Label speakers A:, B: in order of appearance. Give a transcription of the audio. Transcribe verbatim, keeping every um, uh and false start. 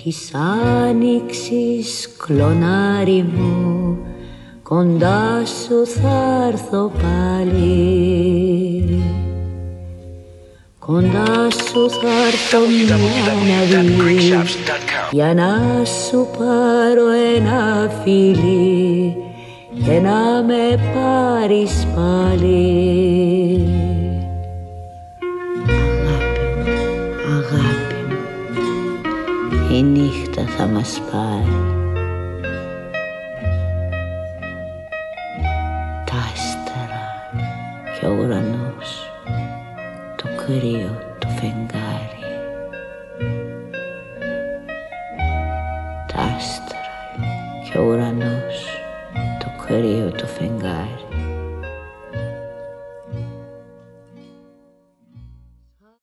A: της άνοιξης κλονάρι μου, κοντά σου θα έρθω πάλι. Κοντά σου θα έρθω μια ναδί, για να σου πάρω ένα φιλί και να με πάρεις πάλι. Αγάπη μου, αγάπη μου, η νύχτα θα μας πάρει. Τα άστερα και ο ουρανός, το κρύο το φεγγάρι. Τα άστερα και ο ουρανός, το κρύο το φεγγάρι.